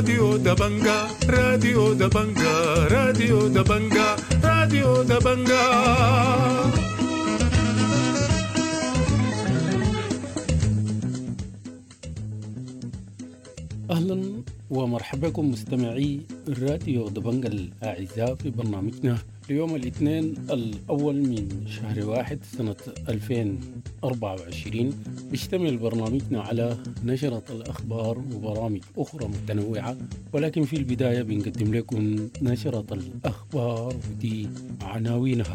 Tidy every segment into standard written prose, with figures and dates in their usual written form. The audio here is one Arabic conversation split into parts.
راديو دبنجا راديو دبنجا راديو دبنجا راديو دبنجا. أهلا ومرحبا بكم مستمعي راديو دبنجا الأعزاء في برنامجنا اليوم الاثنين الأول من شهر 1 سنة 2024. بيشتمل برنامجنا على نشرة الأخبار وبرامج أخرى متنوعة، ولكن في البداية بنقدم لكم نشرة الأخبار ودي عناوينها.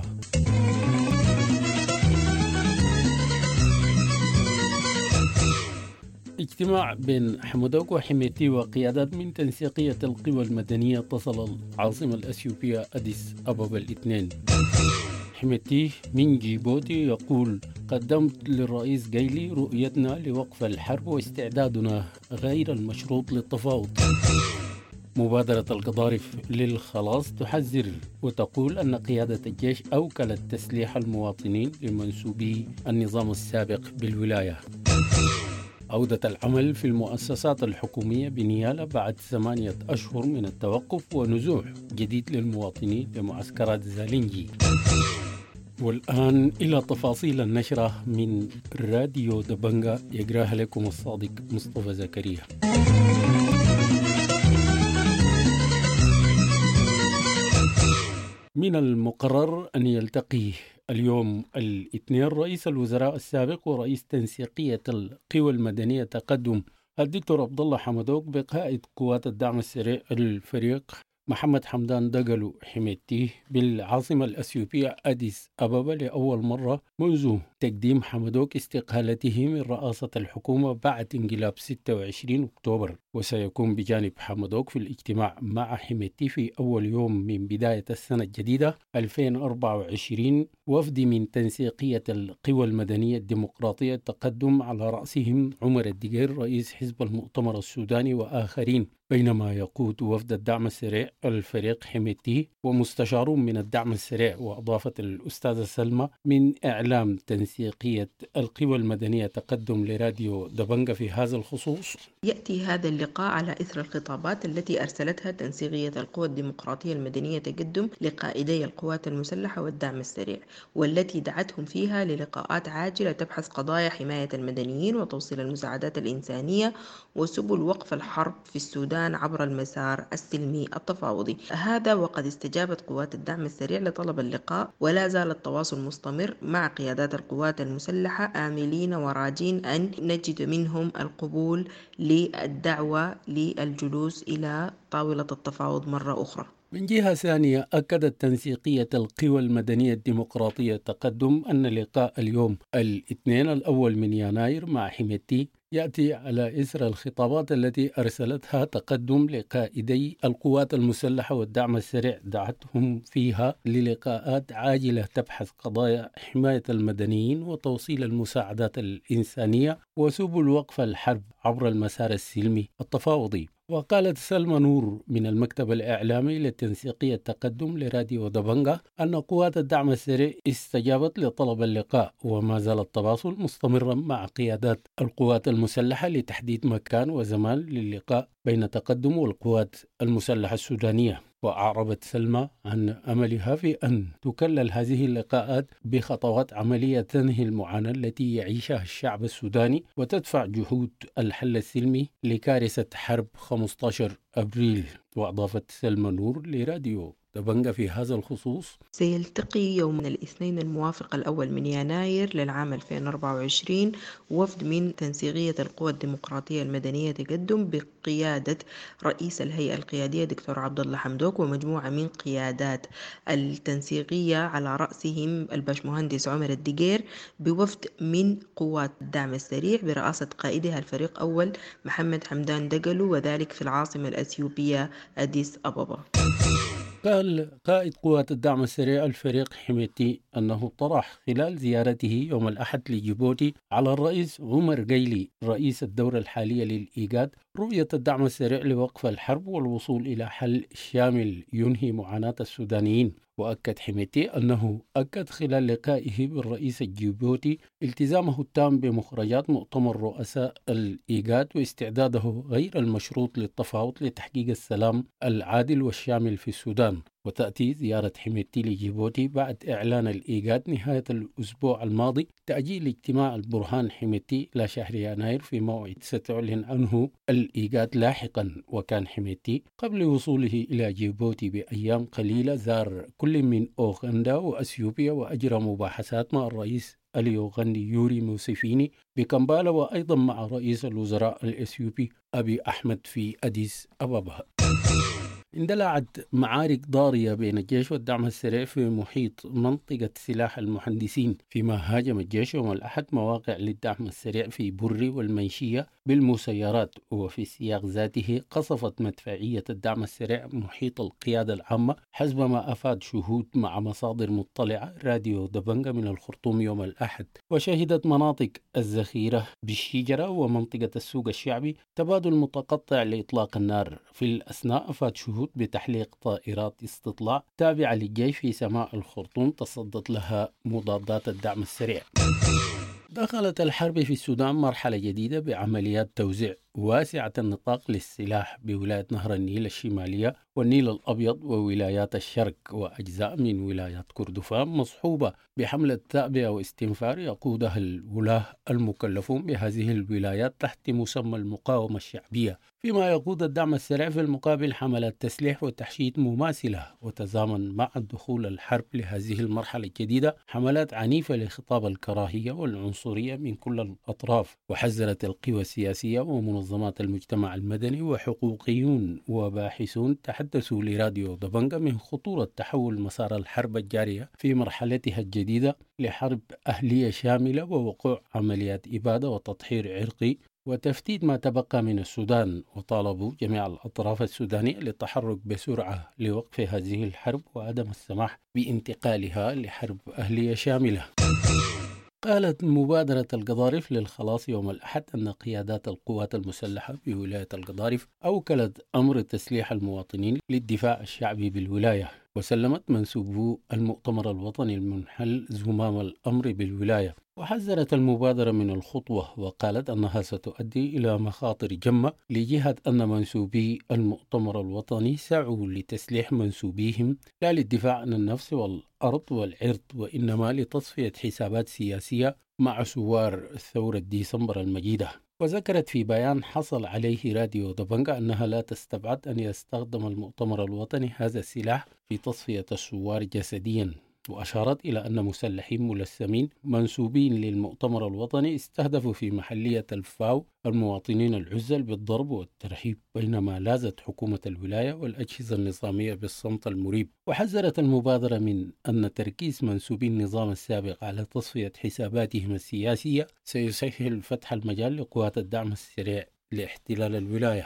اجتماع بين حمدوك وحميتي وقيادات من تنسيقية القوى المدنية اتصل العاصمة الأثيوبية أديس أبابا الاثنين. حميتي من جيبوتي يقول: قدمت للرئيس جايلي رؤيتنا لوقف الحرب واستعدادنا غير المشروط للتفاوض. مبادرة القضارف للخلاص تحذر وتقول أن قيادة الجيش أوكلت تسليح المواطنين لمنسوبي النظام السابق بالولاية. عودة العمل في المؤسسات الحكومية بنيالة بعد 8 أشهر من التوقف ونزوح جديد للمواطنين لمعسكرات زالينجي. والآن إلى تفاصيل النشرة من راديو دبنجا يقراها لكم الصادق مصطفى زكريا. من المقرر أن يلتقي اليوم الاثنين رئيس الوزراء السابق ورئيس تنسيقية القوى المدنية تقدم الدكتور عبد الله حمدوك بقائد قوات الدعم السريع الفريق محمد حمدان دقلو حميتي بالعاصمة الأثيوبية أديس أبابا لأول مرة منذ تقديم حمدوك استقالته من رئاسة الحكومة بعد انقلاب 26 أكتوبر. وسيكون بجانب حمدوك في الاجتماع مع حميتي في أول يوم من بداية السنة الجديدة 2024 وفد من تنسيقية القوى المدنية الديمقراطية تقدم على رأسهم عمر الدقير رئيس حزب المؤتمر السوداني وآخرين، بينما يقود وفد الدعم السريع الفريق حميتي ومستشارون من الدعم السريع. وأضافت الأستاذة سلمى من إعلام تنسيقية القوى المدنية تقدم لراديو دبنجا في هذا الخصوص: يأتي هذا اللقاء على إثر الخطابات التي أرسلتها تنسيقية القوى الديمقراطية المدنية تقدم لقائدي القوات المسلحة والدعم السريع، والتي دعتهم فيها للقاءات عاجلة تبحث قضايا حماية المدنيين وتوصيل المساعدات الإنسانية وسبل وقف الحرب في السودان عبر المسار السلمي التفاوضي. هذا وقد استجابت قوات الدعم السريع لطلب اللقاء، ولا زال التواصل مستمر مع قيادات القوات المسلحة آملين وراجين أن نجد منهم القبول للدعوة للجلوس إلى طاولة التفاوض مرة أخرى. من جهة ثانية أكدت تنسيقية القوى المدنية الديمقراطية تقدم أن لقاء اليوم الاثنين الأول من يناير مع حميتي يأتي على إثر الخطابات التي أرسلتها تقدم لقائدي القوات المسلحة والدعم السريع، دعتهم فيها للقاءات عاجلة تبحث قضايا حماية المدنيين وتوصيل المساعدات الإنسانية وسبل وقف الحرب عبر المسار السلمي التفاوضي. وقالت سلمى نور من المكتب الإعلامي للتنسيقية التقدم لراديو دبنجا أن قوات الدعم السريع استجابت لطلب اللقاء، وما زال التواصل مستمرا مع قيادات القوات المسلحة لتحديد مكان وزمان للقاء بين تقدم والقوات المسلحة السودانية. وأعربت سلمى عن أملها في أن تكلل هذه اللقاءات بخطوات عملية تنهي المعاناة التي يعيشها الشعب السوداني وتدفع جهود الحل السلمي لكارثة حرب 15 أبريل. وأضافت سلمى نور لراديو دبنجا في هذا الخصوص: سيلتقي يوم الاثنين الموافق الأول من يناير للعام 2024 وفد من تنسيقية القوى الديمقراطية المدنية تقدم بقيادة رئيس الهيئة القيادية دكتور عبد الله حمدوك ومجموعة من قيادات التنسيقية على رأسهم الباشمهندس عمر الدقير، بوفد من قوات الدعم السريع برئاسة قائدها الفريق أول محمد حمدان دقلو، وذلك في العاصمة الأثيوبية أديس أبابا. قال قائد قوات الدعم السريع الفريق حميتي أنه طرح خلال زيارته يوم الأحد لجيبوتي على الرئيس عمر جايلي رئيس الدورة الحالية للإيجاد رؤية الدعم السريع لوقف الحرب والوصول إلى حل شامل ينهي معاناة السودانيين. وأكد حميتي أنه أكد خلال لقائه بالرئيس الجيبوتي التزامه التام بمخرجات مؤتمر رؤساء الإيجاد واستعداده غير المشروط للتفاوض لتحقيق السلام العادل والشامل في السودان. وتأتي زيارة حميتي لجيبوتي بعد إعلان الإيجاد نهاية الأسبوع الماضي تأجيل اجتماع البرهان حميتي إلى شهر يناير في موعد ستعلن عنه الإيجاد لاحقا. وكان حميتي قبل وصوله إلى جيبوتي بأيام قليلة زار كل من أوغندا وأثيوبيا وأجرى مباحثات مع الرئيس اليوغندي يوري موسيفيني بكمبالا وأيضا مع رئيس الوزراء الأثيوبي أبي أحمد في أديس أبابا. اندلعت معارك ضارية بين الجيش والدعم السريع في محيط منطقة سلاح المهندسين، فيما هاجم الجيش يوم الأحد مواقع للدعم السريع في بري والمنشية بالمسيرات. وفي السياق ذاته قصفت مدفعية الدعم السريع محيط القيادة العامة حسب ما أفاد شهود مع مصادر مطلعة راديو دبنجة من الخرطوم يوم الأحد. وشهدت مناطق الذخيرة بالشجرة ومنطقة السوق الشعبي تبادل متقطع لإطلاق النار. في الأثناء أفاد شهود بتحليق طائرات استطلاع تابعة للجيش في سماء الخرطوم تصدت لها مضادات الدعم السريع. دخلت الحرب في السودان مرحلة جديدة بعمليات توزيع واسعة النطاق للسلاح بولاية نهر النيل الشمالية والنيل الأبيض وولايات الشرق وأجزاء من ولايات كردفان، مصحوبة بحملة تعبئة واستنفار يقودها الولاة المكلفون بهذه الولايات تحت مسمى المقاومة الشعبية، فيما يقود الدعم السريع في المقابل حملات تسليح وتحشيد مماثلة. وتزامن مع دخول الحرب لهذه المرحلة الجديدة حملات عنيفة لخطاب الكراهية والعنصرية من كل الأطراف. وحذرت القوى السياسية ومنظمات المجتمع المدني وحقوقيون وباحثون تحدثوا لراديو دبنجة من خطورة تحول مسار الحرب الجارية في مرحلتها الجديدة لحرب أهلية شاملة ووقوع عمليات إبادة وتطهير عرقي وتفتيت ما تبقى من السودان. وطالبوا جميع الأطراف السودانية للتحرك بسرعة لوقف هذه الحرب وعدم السماح بانتقالها لحرب أهلية شاملة. قالت مبادرة القضارف للخلاص يوم الأحد أن قيادات القوات المسلحة بولاية القضارف أوكلت أمر تسليح المواطنين للدفاع الشعبي بالولاية. وسلمت منسوبو المؤتمر الوطني المنحل زمام الأمر بالولاية. وحذرت المبادرة من الخطوة وقالت أنها ستؤدي إلى مخاطر جمة لجهة أن منسوبي المؤتمر الوطني سعوا لتسليح منسوبيهم لا للدفاع عن النفس والأرض والعرض وإنما لتصفية حسابات سياسية مع ثوار الثورة ديسمبر المجيدة. وذكرت في بيان حصل عليه راديو دبنجة أنها لا تستبعد أن يستخدم المؤتمر الوطني هذا السلاح في تصفية الثوار جسديا. وأشارت إلى أن مسلحين ملثمين منسوبين للمؤتمر الوطني استهدفوا في محلية الفاو المواطنين العزل بالضرب والترحيب، بينما لازت حكومة الولاية والأجهزة النظامية بالصمت المريب. وحذرت المبادرة من أن تركيز منسوبي النظام السابق على تصفية حساباتهم السياسية سيسهل فتح المجال لقوات الدعم السريع لاحتلال الولاية.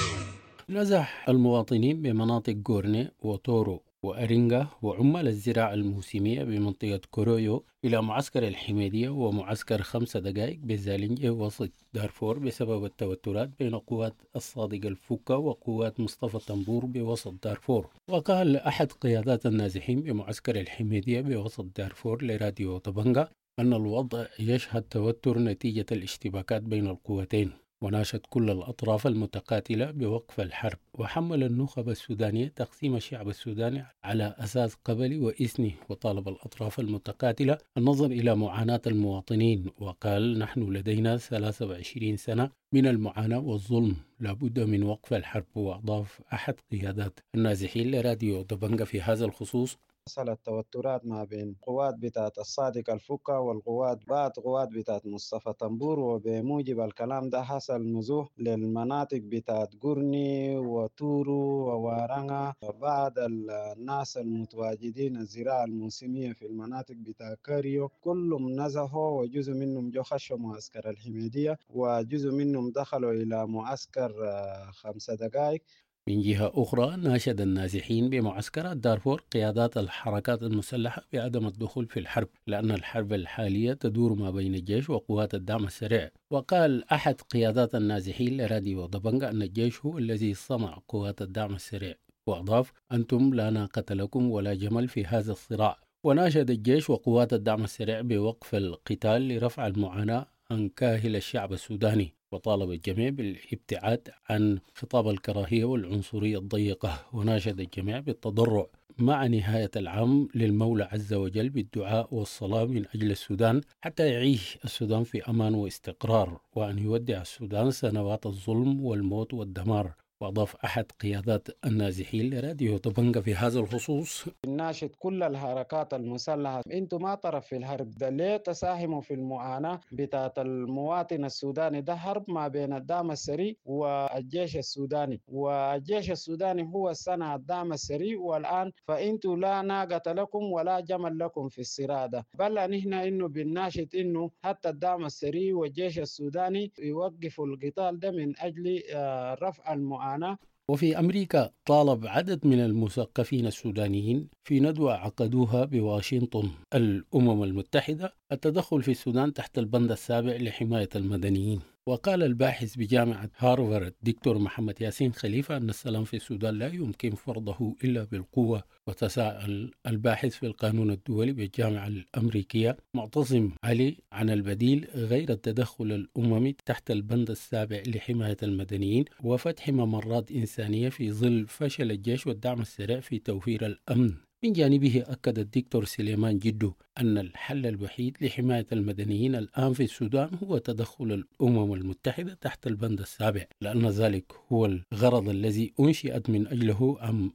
نزح المواطنين بمناطق غورني وتورو وأرينغا وعمال الزراعة الموسمية بمنطقة كورويو إلى معسكر الحميدية ومعسكر 5 دقائق بزالنجة وسط دارفور بسبب التوترات بين قوات الصادق الفوكا وقوات مصطفى تنبور بوسط دارفور. وقال أحد قيادات النازحين بمعسكر الحميدية بوسط دارفور لراديو طبنجة أن الوضع يشهد توتر نتيجة الاشتباكات بين القوتين، وناشد كل الأطراف المتقاتلة بوقف الحرب. وحمل النخب السودانية تقسيم الشعب السوداني على أساس قبلي وإثني، وطالب الأطراف المتقاتلة النظر إلى معاناة المواطنين. وقال نحن لدينا 23 سنة من المعاناة والظلم، لابد من وقف الحرب. وأضاف أحد قيادات النازحين لراديو دبنجة في هذا الخصوص حصلت توترات ما بين قوات بتاعت الصادق الفكا والقوات بتاعت مصطفى تنبور، وبموجب الكلام ده حصل نزوح للمناطق بتاعت قرني وتورو ووارنغا. بعض الناس المتواجدين الزراعة الموسمية في المناطق بتاعت كاريو كلهم نزحوا، وجزء منهم جو خشوا معسكر الحميدية، وجزء منهم دخلوا إلى معسكر 5 دقائق. من جهة أخرى ناشد النازحين بمعسكرات دارفور قيادات الحركات المسلحة بعدم الدخول في الحرب، لأن الحرب الحالية تدور ما بين الجيش وقوات الدعم السريع. وقال أحد قيادات النازحين لراديو دبنجة أن الجيش هو الذي صنع قوات الدعم السريع وأضاف: أنتم لا ناقة لكم ولا جمل في هذا الصراع. وناشد الجيش وقوات الدعم السريع بوقف القتال لرفع المعاناة عن كاهل الشعب السوداني، وطالب الجميع بالابتعاد عن خطاب الكراهية والعنصرية الضيقة، وناشد الجميع بالتضرع مع نهاية العام للمولى عز وجل بالدعاء والصلاة من أجل السودان حتى يعيش السودان في أمان واستقرار، وأن يودع السودان سنوات الظلم والموت والدمار. وأضاف أحد قيادات النازحين لراديو طبنجة في هذا الخصوص: ناشد كل الحركات المسلحة، انتم ما طرف في الحرب ده، ليه تساهموا في المعاناة بتاعت المواطن السوداني؟ ده حرب ما بين الدعم السريع والجيش السوداني، والجيش السوداني هو صنع الدعم السريع، والآن فانتم لا ناقة لكم ولا جمل لكم في الصراع ده. بل نحن انه بنناشد انه حتى الدعم السريع والجيش السوداني يوقفوا القتال ده من اجل رفع المعاناة. وفي أمريكا طالب عدد من المثقفين السودانيين في ندوة عقدوها بواشنطن الأمم المتحدة التدخل في السودان تحت البند السابع لحماية المدنيين. وقال الباحث بجامعة هارفارد دكتور محمد ياسين خليفة أن السلام في السودان لا يمكن فرضه إلا بالقوة. وتساءل الباحث في القانون الدولي بالجامعة الأمريكية معتصم علي عن البديل غير التدخل الأممي تحت البند السابع لحماية المدنيين وفتح ممرات إنسانية في ظل فشل الجيش والدعم السريع في توفير الأمن. من جانبه أكد الدكتور سليمان جدو أن الحل الوحيد لحماية المدنيين الآن في السودان هو تدخل الأمم المتحدة تحت البند السابع، لأن ذلك هو الغرض الذي أنشئت من أجله عام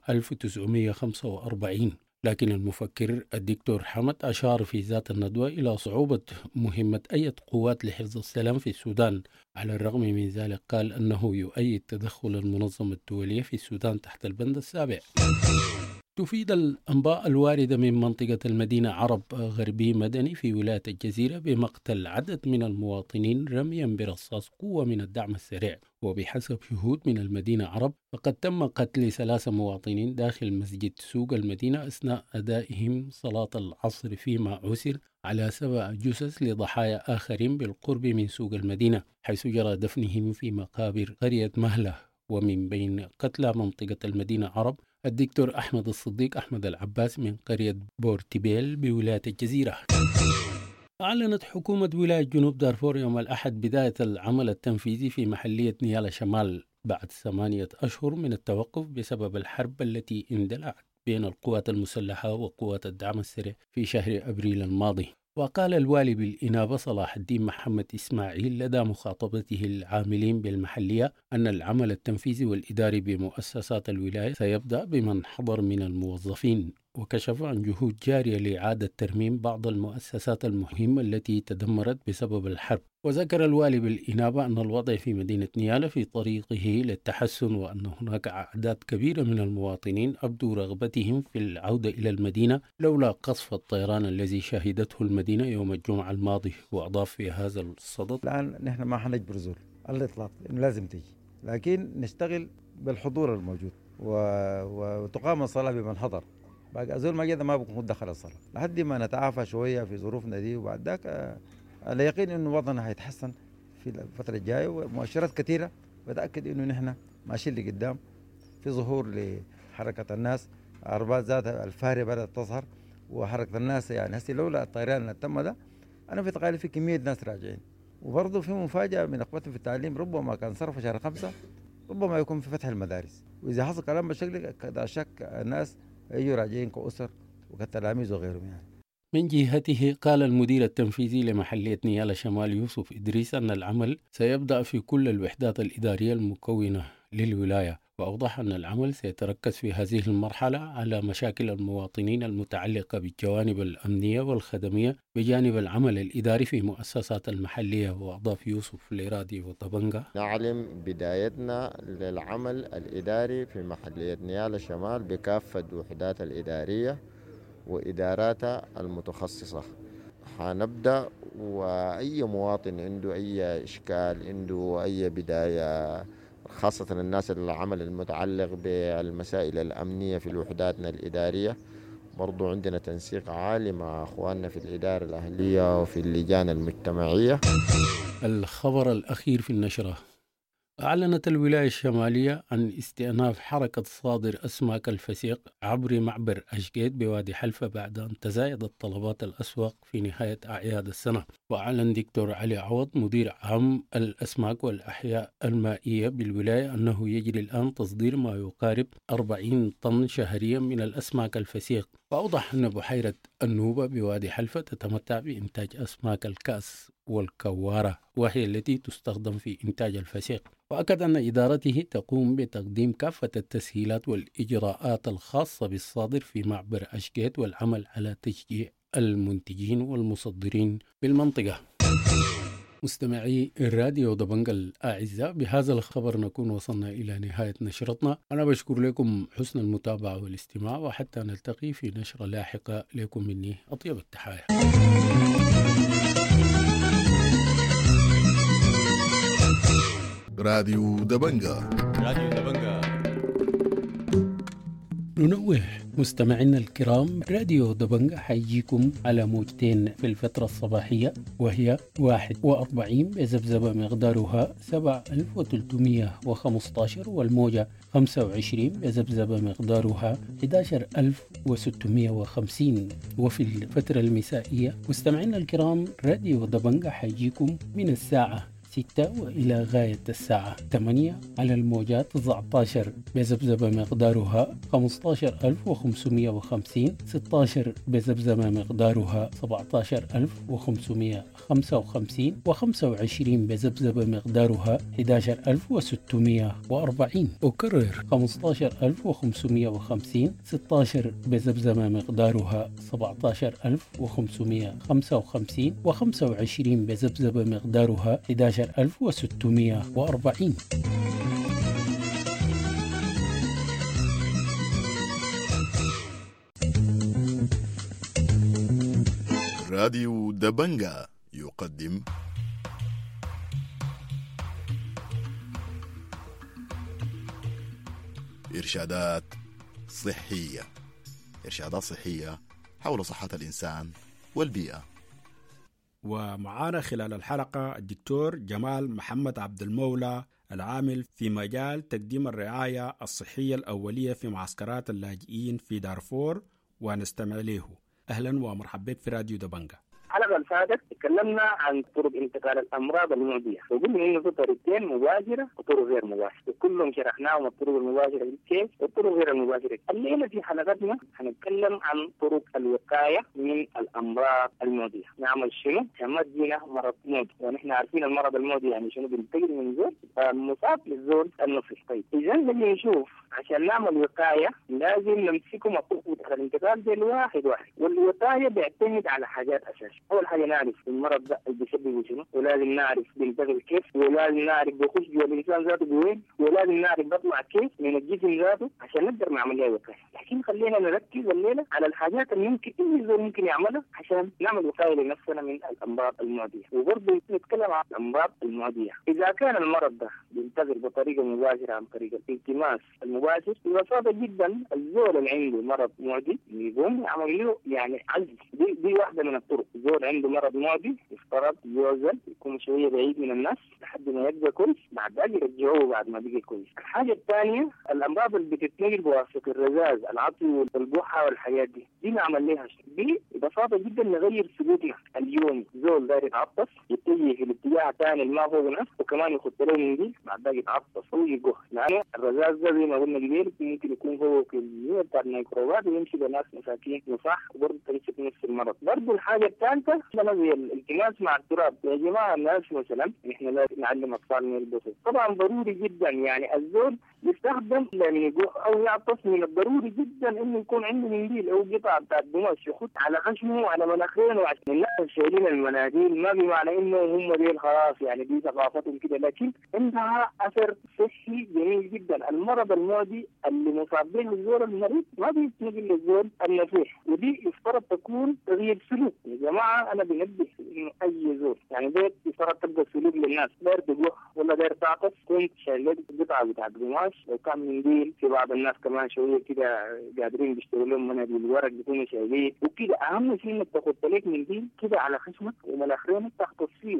1945. لكن المفكر الدكتور حمد أشار في ذات الندوة إلى صعوبة مهمة أي قوات لحفظ السلام في السودان. على الرغم من ذلك قال أنه يؤيد تدخل المنظمة الدولية في السودان تحت البند السابع. تفيد الأنباء الواردة من منطقة المدينة عرب غربي مدني في ولاية الجزيرة بمقتل عدد من المواطنين رميا برصاص قوة من الدعم السريع. وبحسب شهود من المدينة عرب فقد تم قتل 3 مواطنين داخل مسجد سوق المدينة أثناء أدائهم صلاة العصر، فيما عثر على 7 جثث لضحايا آخرين بالقرب من سوق المدينة حيث جرى دفنهم في مقابر قرية مهلة. ومن بين قتلى منطقة المدينة عرب الدكتور أحمد الصديق أحمد العباس من قرية بورتيبيل بولاية الجزيرة. أعلنت حكومة ولاية جنوب دارفور يوم الأحد بداية العمل التنفيذي في محلية نيالا شمال بعد 8 أشهر من التوقف بسبب الحرب التي اندلعت بين القوات المسلحة وقوات الدعم السريع في شهر أبريل الماضي. وقال الوالي بالإنابة صلاح الدين محمد إسماعيل لدى مخاطبته العاملين بالمحلية أن العمل التنفيذي والإداري بمؤسسات الولاية سيبدأ بمن حضر من الموظفين. وكشف عن جهود جارية لإعادة ترميم بعض المؤسسات المهمة التي تدمرت بسبب الحرب. وذكر الوالي بالإنابة أن الوضع في مدينة نيالا في طريقه للتحسن، وأن هناك أعداد كبيرة من المواطنين أبدوا رغبتهم في العودة إلى المدينة لولا قصف الطيران الذي شهدته المدينة يوم الجمعة الماضي. وأضاف في هذا الصدد: الآن نحن ما حنجبر زول على الإطلاق إنه لازم تيجي، لكن نشتغل بالحضور الموجود وتقام الصلاة بمن حضر. باقي أزول ما جدا ما بكون دخل الصلاة لحد ما نتعافى شوية في ظروفنا دي، وبعد ذاك على يقين إنه وضعنا هيتحسن في الفترة الجاية، ومؤشرات كثيرة بتأكد إنه نحن ماشيين لقدام في ظهور لحركة الناس. عربات ذاتها الفارة بدأت تظهر وحركة الناس، يعني هسي لولا الطيران اللي تم ده أنا في تقالي في كمية ناس راجعين. وبرضه في مفاجأة من أخواتي في التعليم، ربما كان صرف شهر 5 ربما يكون في فتح المدارس، وإذا حصل كلام بالشكل لا شك الناس يجوا راجعين كأسر وكتلاميذ وغيرهم. يعني من جهته قال المدير التنفيذي لمحلية نيالا شمال يوسف إدريس أن العمل سيبدأ في كل الوحدات الإدارية المكونة للولاية، وأوضح أن العمل سيتركز في هذه المرحلة على مشاكل المواطنين المتعلقة بالجوانب الأمنية والخدمية بجانب العمل الإداري في مؤسسات المحلية. وأضاف يوسف لراديو طبنجة: نعلم بدايتنا للعمل الإداري في محلية نيالا شمال بكافة الوحدات الإدارية وإداراتها المتخصصة. حنبدأ، وأي مواطن عنده أي إشكال، عنده أي بداية، خاصة الناس العمل المتعلق بالمسائل الأمنية في الوحداتنا الإدارية، برضو عندنا تنسيق عالي مع أخواننا في الإدارة الأهلية وفي اللجان المجتمعية. الخبر الأخير في النشرة: أعلنت الولاية الشمالية عن استئناف حركة صادر أسماك الفسيق عبر معبر أشقيت بوادي حلفة بعد أن تزايدت طلبات الأسواق في نهاية أعياد السنة. وأعلن دكتور علي عوض مدير عام الأسماك والأحياء المائية بالولاية أنه يجري الآن تصدير ما يقارب 40 طن شهريا من الأسماك الفسيق. وأوضح أن بحيرة النوبة بوادي حلفة تتمتع بإنتاج أسماك الكأس والكوارة وهي التي تستخدم في إنتاج الفسيق. وأكد أن إدارته تقوم بتقديم كافة التسهيلات والإجراءات الخاصة بالصادر في معبر أشقيت والعمل على تشجيع المنتجين والمصدرين بالمنطقة. مستمعي الراديو دبنج الأعزاء، بهذا الخبر نكون وصلنا إلى نهاية نشرتنا. أنا بشكر لكم حسن المتابعة والاستماع، وحتى نلتقي في نشرة لاحقة لكم مني أطيب التحايا. راديو دبنجة. راديو دبنجة. ننوه مستمعينا الكرام، راديو دبنجة حيجيكم على موجتين في الفترة الصباحية، وهي 41 بذبذبة مقدارها 7315، والموجة 25 بذبذبة مقدارها 11650. وفي الفترة المسائية مستمعينا الكرام، راديو دبنجة حيجيكم من الساعة 6 وإلى غاية الساعة 8 على الموجات 19 بذبذبة مقدارها 15550، 16 بذبذبة مقدارها 17555، و25 بذبذبة مقدارها 11640. أكرر 15550، 16 بذبذبة مقدارها 17555، و25 بذبذبة مقدارها 11640. راديو دبنجة يقدم إرشادات صحية. إرشادات صحية حول صحة الإنسان والبيئة. ومعانا خلال الحلقة الدكتور جمال محمد عبد المولى، العامل في مجال تقديم الرعاية الصحية الأولية في معسكرات اللاجئين في دارفور، ونستمع له. أهلا ومرحبا بك في راديو دبنجة. الحلقة اللي فاتت تكلمنا عن طرق انتقال الأمراض المعدية، وقلنا إنه في طريقتين مباشرة وطرق غير مباشرة، وكلهم شرحناهم الطرق المباشرة كيف والطرق غير المباشرة. الليلة في حلقتنا هنتكلم عن طرق الوقاية من الأمراض المعدية. نعمل شنو؟ ما تجينا مرض معدي، ونحن عارفين المرض المعدي يعني شنو، بينتقل من زول مصاب للزول النصف. طيب إذا نجي نشوف عشان نعمل وقاية لازم نمسكهم الطرق الانتقال دي الواحد واحد، والوقاية بيعتمد على حاجات أساسية. أول حاجة نعرف المرض ده اللي بيسببه شنو، ولازم نعرف بينتقل كيف، ولازم نعرف بيخش جوا الإنسان ذاته بوين، ولازم نعرف بيطلع كيف من الجسم ذاته عشان نقدر نعمل لها وقاية. لكن خلينا نركز الليلة على الحاجات اللي ممكن أي زول ممكن يعملها عشان نعمل وقاية لنفسنا من الأمراض المعدية. وبرضه نتكلم عن الأمراض المعدية. إذا كان المرض ده بينتقل بطريقة مباشرة عن طريق الالتماس المباشر، ببساطة جدا الزول اللي عنده مرض معدي يقوم يعمل له يعني عزل. دي واحدة من الطرق. زول عنده مرض معدي يفترض يوزن، يكون شوية بعيد من الناس لحد ما يبقى كويس، بعد ذلك يرجعوه بعد ما بقى كويس. الحاجة الثانية الأمراض اللي بتتنقل بواسطة الرذاذ، العطي والبحة والحاجات دي نعمل لها دي ببساطة جدا نغير سلوكنا اليومي. زول داير يتعطس يتجه في الاتجاه الثاني اللي ما فوق نفسه، وكمان يخط له من دي بعد ذلك يتعطس ويقه، لأنه الرذاذ ده زي ما قلنا قبل ممكن يكون هو كمية بتاع الميكروبات ويمشي لناس مساكين وصح، وبرضه تمسك نفس المرض. برضه الحاجة الثالثة زي الالتماس مع التراب. يا جماعة الناس مثلا احنا لازم نعلم أطفالنا يلبسوا، طبعا ضروري جدا يعني الزول يستخدم لأن يقوح أو يعطس، من الضروري جدا إنه يكون عنده منديل أو قطعة بتاع قماش يخط على خشمه وعلى مناخيره. عشان الناس شايلين المناديل ما بمعنى إنه هم دي خلاص يعني دي ثقافتهم كده، لكن عندها أثر صحي جميل جدا. المرض المعدي اللي مصاب به الزول المريض ما بيتنقل للزول النفيح، ودي يفترض تكون تغيير سلوك. يا جماعة أنا بنبه إنه أي زول يعني ده يفترض تبقى سلوك للناس، داير تقوح ولا داير تعطس كنت شايل قطعة بتاع قماش، لو كان منديل في بعض الناس كمان شوية كده قادرين بيشتغلوا لهم مناديل ورق بيكونوا شايلين وكده. أهم شيء إنك تاخد لك منديل كده على خشمك ومناخيرك تغطس فيه،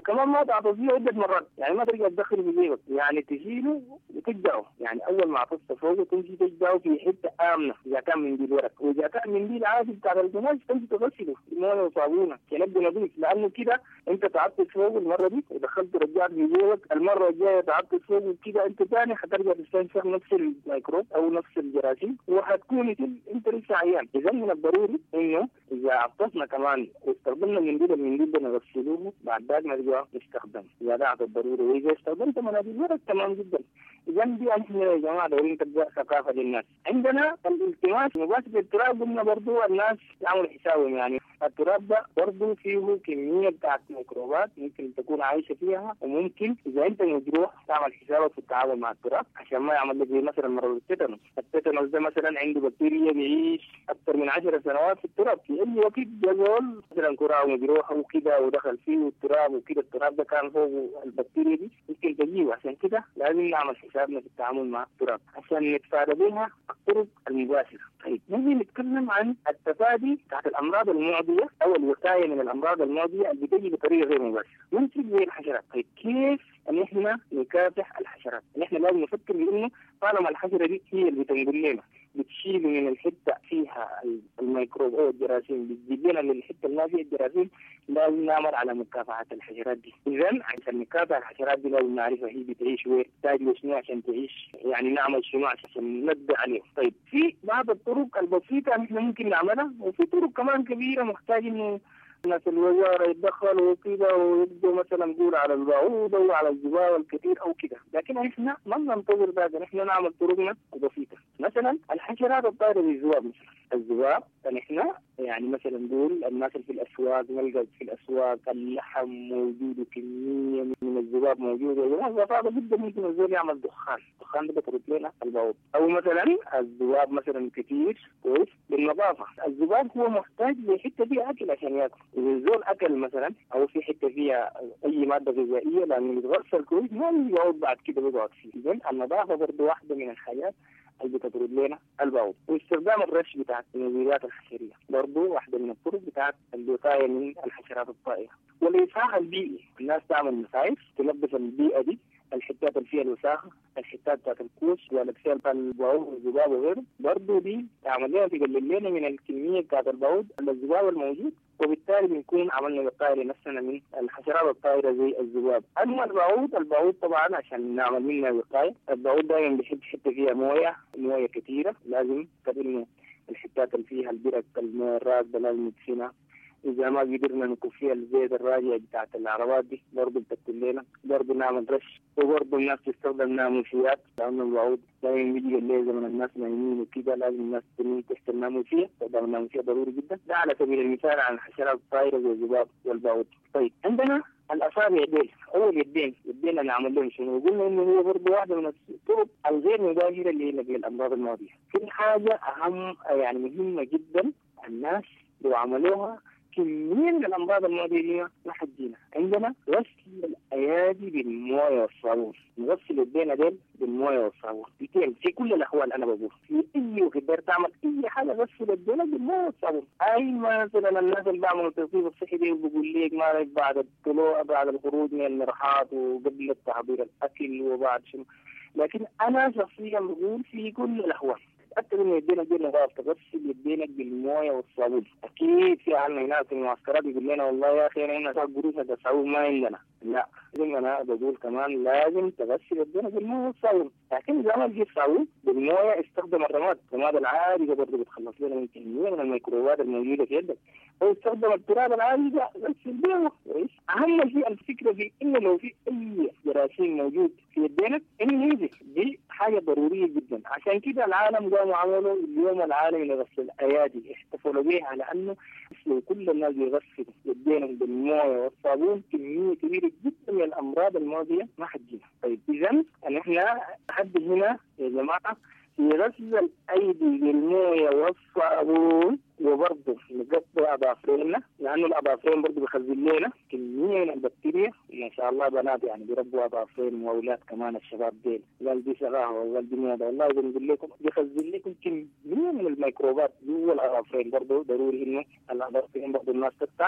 وكمان ما تعطيه عدة مرات، يعني ما ترجع تدخله في جيبك، يعني تشيله وتجدعه، يعني أول ما عطست فوقه تمشي تجدعه في حتة آمنة إذا كان منديل ورق، وإذا كان منديل عادي بتاع القماش تمشي تغسله بموية وصابونة عشان يبقى نظيف، لأنه كده أنت تعطس فوقه المرة دي ودخلت رجعت في جيبك، المرة الجاية تعطس فوقه كده أنت ثاني حترجع تستنشق نفس الميكروب أو نفس الجراثيم وحتكون أنت لسه عيان. إذا من الضروري إنه إذا عطسنا كمان واستخدمنا المنديل ده نغسلوه بعد ذلك نرجع نستخدمه إذا دعت الضروري، وإذا استخدمت مناديل ورق تمام جدا. إذا دي نحن يا جماعة دايرين تبقى ثقافة للناس. عندنا الالتماس مباشر للتراب، قلنا برضو الناس يعملوا حسابهم، يعني التراب ده برضو فيه كمية بتاعت ميكروبات ممكن تكون عايشة فيها، وممكن إذا أنت مجروح تعمل حسابك في التعامل مع التراب عشان ما يعمل لك زي مثلا مرض التيتانوس. التيتانوس ده مثلا عنده بكتيريا بيعيش أكثر من 10 سنوات في التراب، في أي وقت جزول مثلا كرة مجروحة وكده ودخل فيه التراب وكده، التراب ده كان فوق البكتيريا دي ممكن تجيه، عشان كده لازم نعمل حسابنا في التعامل مع التراب عشان نتفادى بها الطرق المباشرة. طيب نجي نتكلم عن التفادي بتاعت الأمراض المعدية أو الوقاية من الأمراض المعدية اللي بتجي بطريقة غير مباشرة، ممكن زي الحشرات. طيب كيف ان احنا نكافح الحشرات؟ احنا لازم نفكر بانه طالما الحشره دي هي اللي بتنقل لنا بتشيل من الحته فيها الميكروب او الجراثيم بتجيب لنا للحته اللي ما فيها الجراثيم، لازم نعمل على مكافحه الحشرات دي. اذا عشان نكافح الحشرات دي لازم نعرفها هي بتعيش وين، تحتاج شنو عشان تعيش، يعني نعمل شنو عشان نبدا عليه. طيب في بعض الطرق البسيطه احنا ممكن نعملها، وفي طرق كمان كبيره محتاج انه الناس الوزارة يتدخلوا وكذا ويبدوا مثلا نقول على البعوض أو على الذباب الكثير أو كذا، لكن إحنا ما ننتظر ذلك، إحنا نعمل طرقنا البسيطة. مثلا الحشرات الطائرة زي الذباب، مثلا الذباب إحنا يعني مثلا نقول الناس اللي في الأسواق نلقى في الأسواق اللحم موجود وكمية من الذباب موجودة، وهذا جدا ممكن الزول يعمل دخان ده بترد لنا البعوض. أو مثلا الذباب مثلا كثير كويس بالنظافة، الذباب هو محتاج لحتة فيها أكل عشان يأكل، إذا الزول أكل مثلا أو في حتة فيها أي مادة غذائية لأنه يتغسل كويس ما يقعد بعد كده بيقعد فيه. إذن النظافة برضه واحدة من الحاجات اللي بتطرد لنا البعوض. واستخدام الرش بتاعت المبيدات الحشرية برضه واحدة من الطرق بتاعت الوقاية من الحشرات الطائرة. والإصلاح البيئي، الناس تعمل مصايف تنظف البيئة دي، الحتات اللي فيها الوساخة، الحتات بتاعت الكوش والأكسير بتاع البعوض والذباب وغيره، برضه دي تعمل لنا تقلل لنا من الكمية بتاعت البعوض الذباب الموجود، وبالتالي بنكون عملنا وقاية لنفسنا من الحشرات الطائرة زي الذباب. أما البعوض طبعا عشان نعمل منها وقاية، البعوض دائما بيحب حتة فيها موية كثيرة، لازم قبل الحتات اللي فيها البرك الموية الراكدة لازم ندفنها. إذا ما قدرنا نكفيها الزيت الراجع بتاعت العربات دي برضه بتكتل لنا، برضه نعمل رش. وبرضه الناس تستخدم ناموسيات، لأن البعوض دائما بيجي الليل زمن الناس نايمين وكده لازم الناس تنام تحت الناموسية، استخدام الناموسية ضروري جدا. ده على سبيل المثال عن الحشرات الطائرة زي الذباب والبعوض. طيب عندنا الأصابع دي أو اليدين نعمل لهم شنو؟ قلنا إنه هي برضه واحدة من الطرق الغير مباشرة اللي هي الأمراض المعدية. في حاجة أهم يعني مهمة جدا الناس لو عملوها كمية من الأمراض المعدية ما حتجينا. عندنا غسل الأيادي بالموية والصابون، نغسل يدينا ديل بالموية والصابون في كل الأحوال. أنا بقول في أي وقت تقدر تعمل أي حاجة غسل يدينا بالموية والصابون. أي مثلا الناس اللي بعملوا التوصيف الصحي دي بقول لك ما بعد الطلوع بعد الخروج من المرحاض وقبل التحضير الأكل وبعد شنو، لكن أنا شخصيا بقول في كل الأحوال تأكد إن يدينا دي نظافة، تغسل يدينك بالموية والصابون. أكيد في عنا هناك في المعسكرات يقول لنا والله يا أخي أنا هنا قروش الصابون ما عندنا، لا لازم أنا بقول كمان لازم تغسل يدينا بالموية والصابون. لكن إذا ما جيت صابون بالموية استخدم الرماد العادي ده برضه بتخلص لنا من كمية من الميكروبات الموجودة في يدك، أو استخدم التراب العادي ده غسل بيه كويس. أهم شيء الفكرة في إنه لو في أي جراثيم موجود في يدينك إنه ينزل، دي حاجة ضرورية جدا. عشان كده العالم قاموا عملوا اليوم العالمي لغسل الأيادي، احتفلوا بها لأنه لو كل الناس يغسلوا يدينهم بالموية والصابون كمية كبيرة جدا من الأمراض المعدية ما حتجينا. طيب إذا نحن لحد هنا يا جماعة في غسل الأيدي بالموية والصابون، وبرضه نقطع أظافرنا لأنه الأظافرين برضه بيخزن لنا كمية من البكتيريا. ما شاء الله بنات يعني بيربوا أظافرين وأولاد كمان الشباب ديل، قال دي شغاها وقال دي موضة، والله بنقول لكم بيخزن لكم كمية من الميكروبات جوا الأظافرين. برضه ضروري إنه الأظافرين برضه الناس تقطع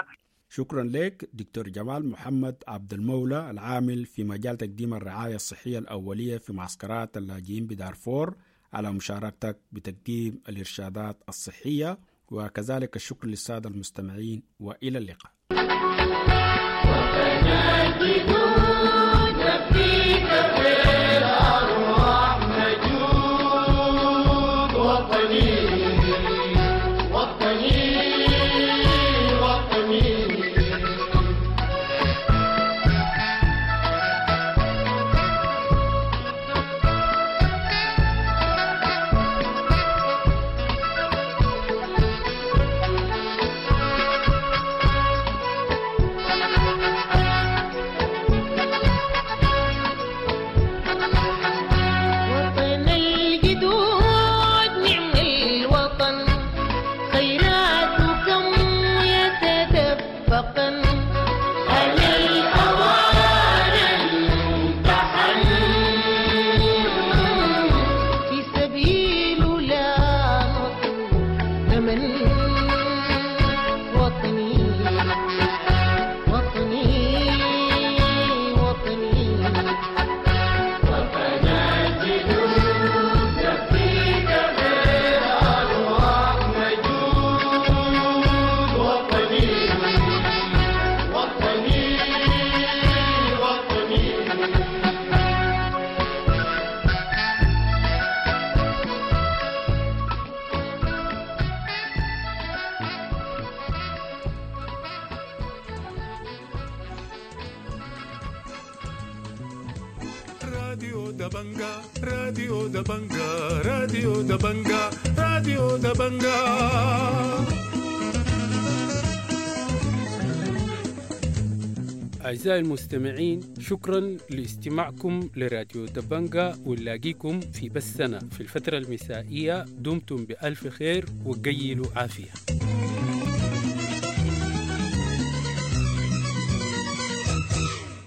شكرا لك دكتور جمال محمد عبد المولى العامل في مجال تقديم الرعاية الصحية الأولية في معسكرات اللاجئين بدارفور على مشاركتك بتقديم الإرشادات الصحية، وكذلك الشكر للسادة المستمعين وإلى اللقاء. راديو دبنجا راديو دبنجا راديو دبنجا راديو دبنجا. أعزائي المستمعين، شكرا لاستماعكم لراديو دبنجا، ونلاقيكم في بثنا في الفترة المسائية. دمتم بألف خير وقيلوا عافية.